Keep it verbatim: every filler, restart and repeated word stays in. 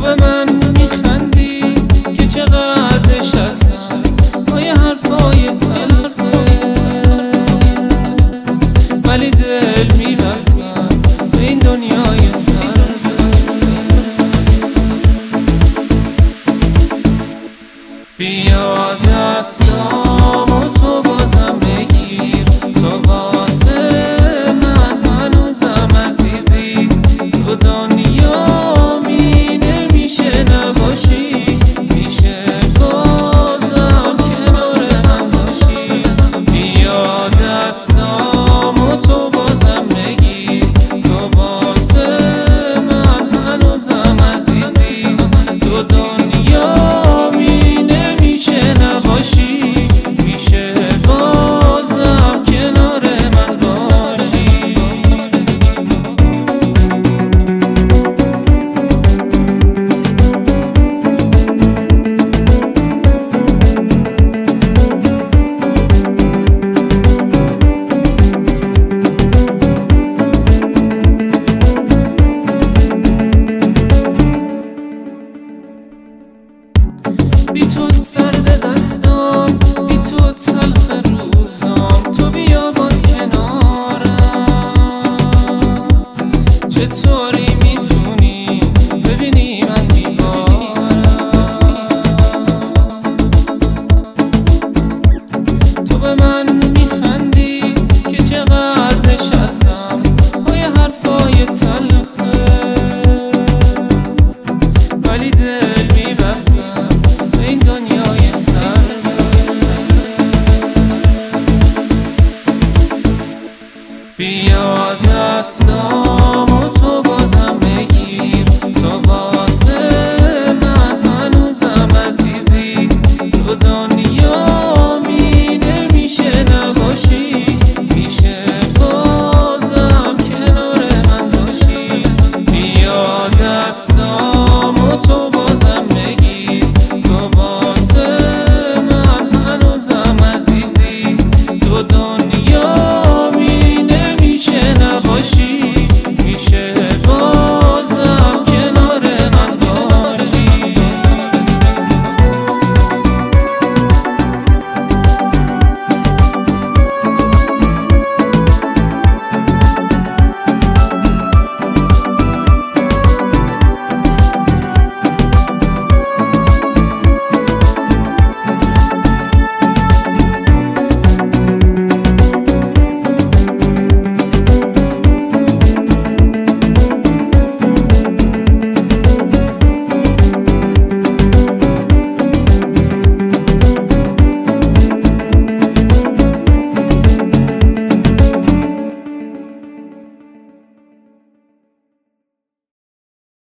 به من میخندی که چقدر نشستم با یه حرفای تلخه، ولی دل میبستم به این دنیای سرده. بیا دستامو تو بازم بگیر، تو واسه من هنوزم عزیزی، تو دنیا می نمیشه نباشی، میشه بازم کنار هم باشی. بیا دستامو تو بازم بگیر، تو واسه من هنوزم عزیزی، تو دنیا می نمیشه نباشی، میشه بازم کنار من باشی. بی تو سرد دستام، بی تو تلخ روزام، تو بیا باز کنارم. چطوری میتونی ببینی من بیمارم؟ تو به من میخندی که چقدر نشستم با یه حرفای تلخت، ولی دل میبستم این دنیای سرده. بیا دستامو تو بازم بگیر، تو واسه من هنوزم عزیزی، تو دنیا می نمیشه نباشی، میشه بازم کنار من باشی. بیا دستامو تو